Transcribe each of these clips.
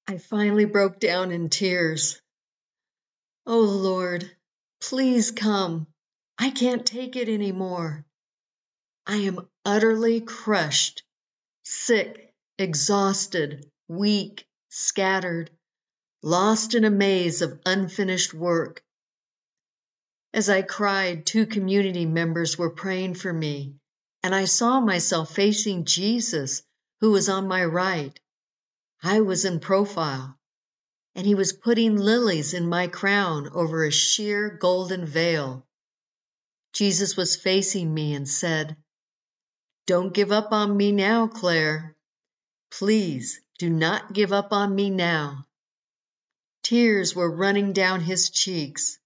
I finally broke down in tears. Oh Lord, please come. I can't take it anymore. I am utterly crushed, sick, exhausted, weak, scattered, lost in a maze of unfinished work. As I cried, 2 community members were praying for me, and I saw myself facing Jesus, who was on my right. I was in profile, and he was putting lilies in my crown over a sheer golden veil. Jesus was facing me and said, "Don't give up on me now, Claire. Please do not give up on me now." Tears were running down his cheeks.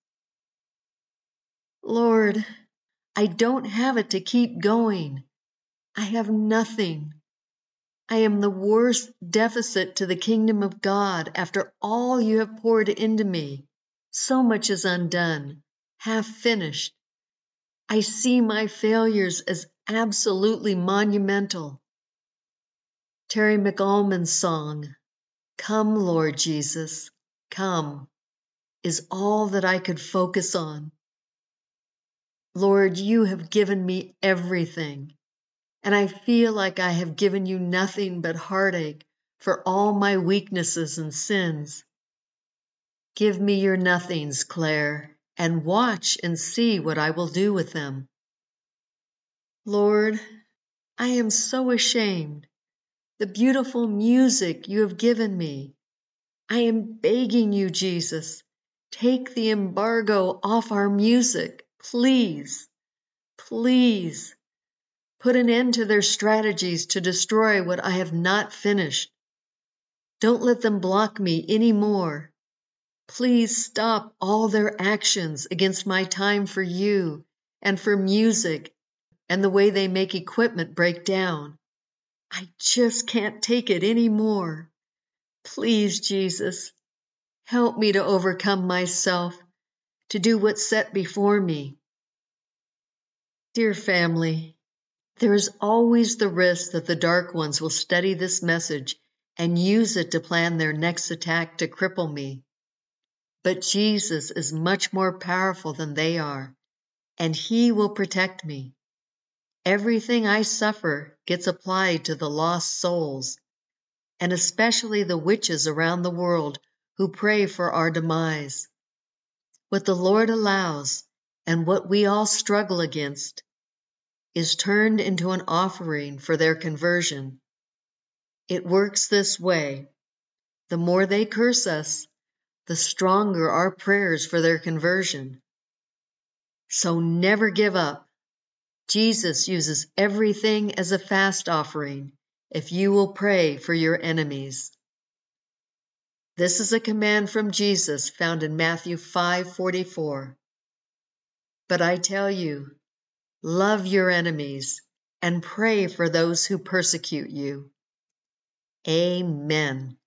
Lord, I don't have it to keep going. I have nothing. I am the worst deficit to the kingdom of God after all you have poured into me. So much is undone, half finished. I see my failures as absolutely monumental. Terry McAlmond's song, "Come, Lord Jesus, Come," is all that I could focus on. Lord, you have given me everything, and I feel like I have given you nothing but heartache for all my weaknesses and sins. Give me your nothings, Claire, and watch and see what I will do with them. Lord, I am so ashamed. The beautiful music you have given me. I am begging you, Jesus, take the embargo off our music, please. Please. Put an end to their strategies to destroy what I have not finished. Don't let them block me any more. Please stop all their actions against my time for you and for music and the way they make equipment break down. I just can't take it anymore. Please, Jesus, help me to overcome myself, to do what's set before me. Dear family, there is always the risk that the dark ones will study this message and use it to plan their next attack to cripple me. But Jesus is much more powerful than they are, and he will protect me. Everything I suffer gets applied to the lost souls, and especially the witches around the world who pray for our demise. What the Lord allows, and what we all struggle against, is turned into an offering for their conversion. It works this way. The more they curse us, the stronger our prayers for their conversion. So never give up. Jesus uses everything as a fast offering if you will pray for your enemies. This is a command from Jesus found in Matthew 5:44. But I tell you, love your enemies and pray for those who persecute you. Amen.